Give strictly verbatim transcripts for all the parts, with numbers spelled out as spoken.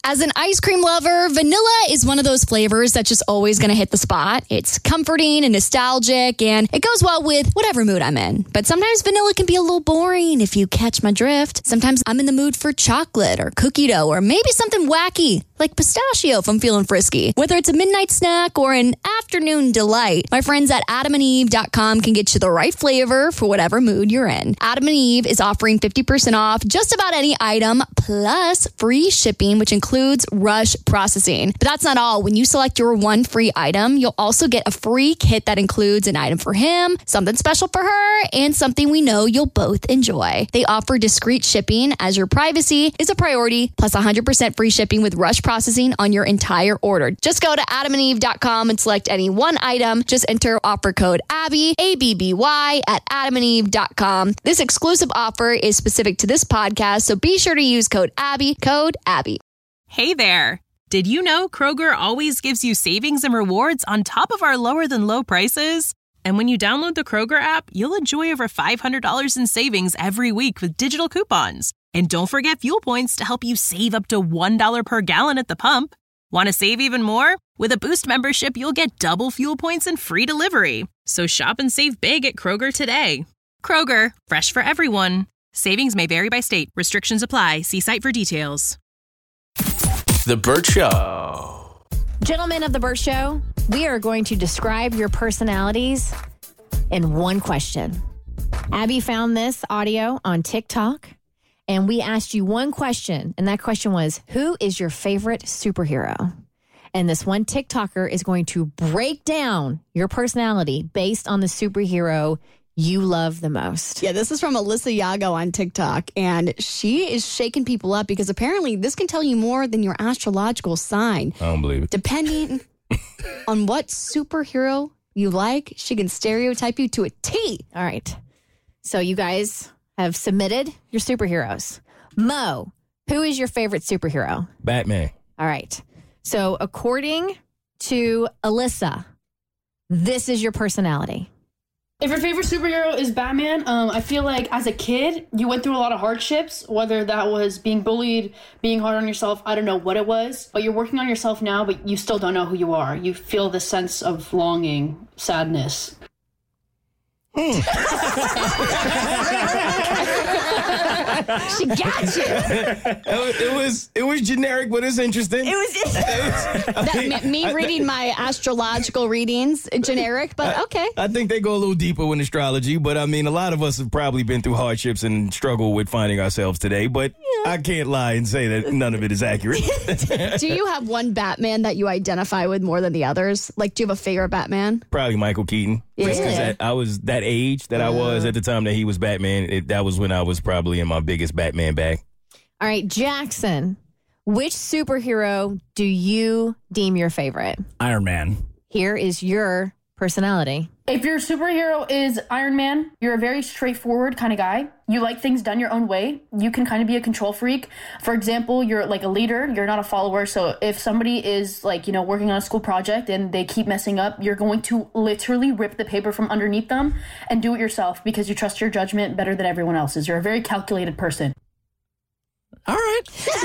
As an ice cream lover, vanilla is one of those flavors that's just always going to hit the spot. It's comforting and nostalgic, and it goes well with whatever mood I'm in. But sometimes vanilla can be a little boring if you catch my drift. Sometimes I'm in the mood for chocolate or cookie dough or maybe something wacky like pistachio if I'm feeling frisky. Whether it's a midnight snack or an afternoon delight, my friends at adam and eve dot com can get you the right flavor for whatever mood you're in. Adam and Eve is offering fifty percent off just about any item plus free shipping, which includes includes rush processing. But that's not all. When you select your one free item, you'll also get a free kit that includes an item for him, something special for her, and something we know you'll both enjoy. They offer discreet shipping as your privacy is a priority, plus one hundred percent free shipping with rush processing on your entire order. Just go to adam and eve dot com and select any one item. Just enter offer code Abby, A B B Y, at adam and eve dot com. This exclusive offer is specific to this podcast, so be sure to use code Abby, code Abby. Hey there! Did you know Kroger always gives you savings and rewards on top of our lower than low prices? And when you download the Kroger app, you'll enjoy over five hundred dollars in savings every week with digital coupons. And don't forget fuel points to help you save up to one dollar per gallon at the pump. Want to save even more? With a Boost membership, you'll get double fuel points and free delivery. So shop and save big at Kroger today. Kroger, fresh for everyone. Savings may vary by state. Restrictions apply. See site for details. The Burt Show. Gentlemen of The Burt Show, we are going to describe your personalities in one question. Abby found this audio on TikTok, and we asked you one question, and that question was, who is your favorite superhero? And this one TikToker is going to break down your personality based on the superhero you love the most. Yeah, this is from Alyssa Yago on TikTok, and she is shaking people up because apparently this can tell you more than your astrological sign. I don't believe it. Depending on what superhero you like, she can stereotype you to a T. All right. So you guys have submitted your superheroes. Mo, who is your favorite superhero? Batman. All right. So according to Alyssa, this is your personality. If your favorite superhero is Batman, um, I feel like as a kid, you went through a lot of hardships, whether that was being bullied, being hard on yourself, I don't know what it was, but you're working on yourself now, but you still don't know who you are. You feel the sense of longing, sadness. Hmm. She got you. It, it was it was generic, but it's interesting. It was, it was that, mean, me I, reading my astrological readings, generic, but okay. I, I think they go a little deeper with astrology, but I mean, a lot of us have probably been through hardships and struggle with finding ourselves today, but yeah. I can't lie and say that none of it is accurate. Do you have one Batman that you identify with more than the others? Like, do you have a favorite Batman? Probably Michael Keaton. Yeah. Because that, I was that age that I was at the time that he was Batman. It, that was when I was probably in my biggest Batman bag. All right, Jackson, which superhero do you deem your favorite? Iron Man. Here is your personality. If your superhero is Iron Man, you're a very straightforward kind of guy. You like things done your own way. You can kind of be a control freak. For example, you're like a leader. You're not a follower. So if somebody is like, you know, working on a school project and they keep messing up, you're going to literally rip the paper from underneath them and do it yourself because you trust your judgment better than everyone else's. You're a very calculated person. All right.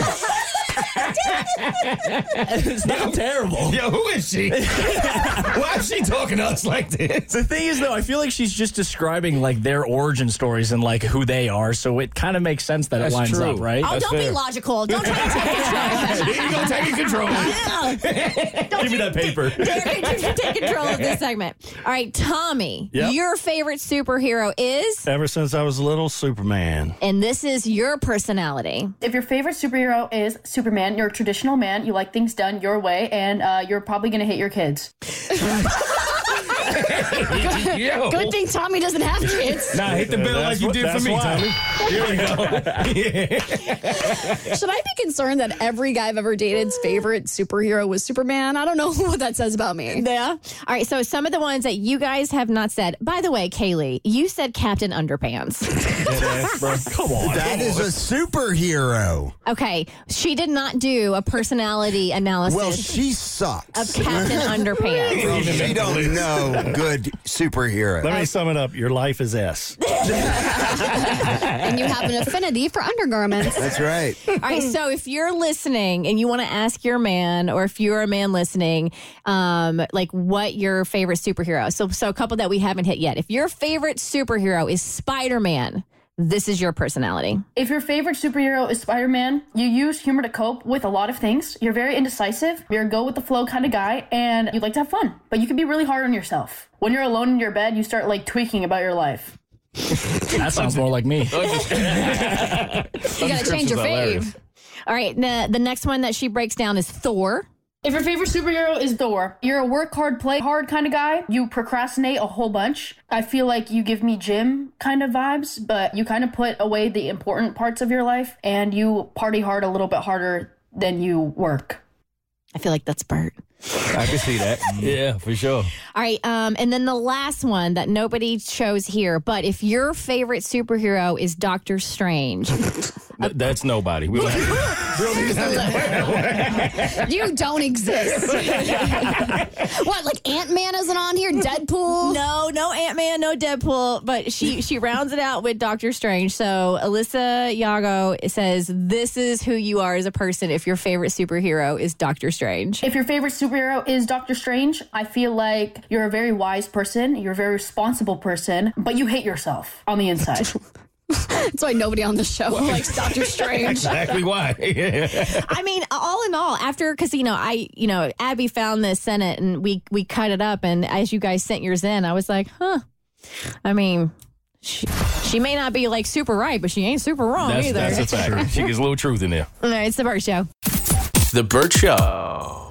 It's not terrible. Yo, who is she? Why is she talking to us like this? The thing is, though, I feel like she's just describing like their origin stories and like who they are, so it kind of makes sense that That's it lines true. up, right? Oh, That's don't fair. be logical. Don't try to take control. Here you go, taking control. Give me that paper. Take, take control of this segment. All right, Tommy, Yep. your favorite superhero is? Ever since I was little, Superman. And this is your personality. If your favorite superhero is Superman, you're a traditional man. You like things done your way, and uh, you're probably going to hit your kids. Yo. Good thing Tommy doesn't have kids. Nah, hit the bell like That's you what- did for that's me, why. Tommy. Here we go. Should I be concerned that every guy I've ever dated's favorite superhero was Superman? I don't know what that says about me. Yeah. All right, so some of the ones that you guys have not said. By the way, Kaylee, you said Captain Underpants. Come on. That is a superhero. Okay, she did not do a personality analysis Well, she sucks. of Captain Underpants. Well, she don't know good superhero. Let me sum it up. Your life is S. And you have an affinity for undergarments. That's right. All right, so if you're listening and you want to ask your man, or if you're a man listening, um, like what your favorite superhero. So, so a couple that we haven't hit yet. If your favorite superhero is Spider-Man, this is your personality. If your favorite superhero is Spider-Man, you use humor to cope with a lot of things. You're very indecisive. You're a go-with-the-flow kind of guy, and you like to have fun. But you can be really hard on yourself. When you're alone in your bed, you start, like, tweaking about your life. That sounds more like me. You got to change your fave. All right, the, the next one that she breaks down is Thor. If your favorite superhero is Thor, you're a work hard, play hard kind of guy. You procrastinate a whole bunch. I feel like you give me Jim kind of vibes, but you kind of put away the important parts of your life and you party hard a little bit harder than you work. I feel like that's Bert. I can see that. Yeah, for sure. All right, um, and then the last one that nobody chose here, but if your favorite superhero is Doctor Strange. Th- that's nobody. We don't have, we don't need to have You don't exist. What, like Ant-Man isn't on here? Deadpool? No, no Ant-Man, no Deadpool, but she she rounds it out with Doctor Strange. So Alyssa Yago says, this is who you are as a person if your favorite superhero is Doctor Strange. If your favorite superhero is Doctor Strange, I feel like you're a very wise person, you're a very responsible person, but you hate yourself on the inside. That's why nobody on the show likes Doctor Strange. Exactly why. I mean, all in all, after, because, you know, I, you know, Abby found this, sent it, and we, we cut it up, and as you guys sent yours in, I was like, huh, I mean, she, she may not be, like, super right, but she ain't super wrong That's, either. that's a fact. She gets a little truth in there. All right, it's The Bert Show. The Bert Show.